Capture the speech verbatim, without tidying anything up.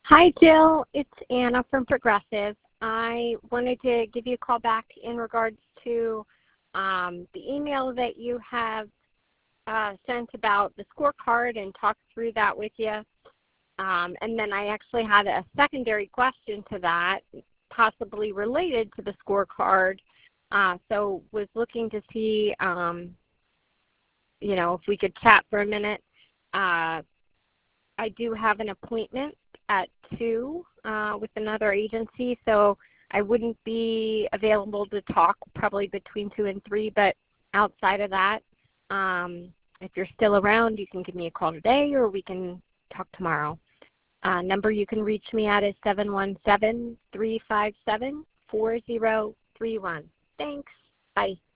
Hi, Jill. It's Anna from Progressive. I wanted to give you a call back in regards to um, the email that you have uh, sent about the scorecard and talked through that with you. Um, and then I actually had a secondary question to that, possibly related to the scorecard. Uh, so was looking to see, um, you know, if we could chat for a minute. Uh, I do have an appointment at two uh, with another agency, so I wouldn't be available to talk probably between two and three, but outside of that, um, if you're still around, you can give me a call today or we can talk tomorrow. Uh, number you can reach me at is seven one seven, three five seven, four zero three one. Thanks. Bye.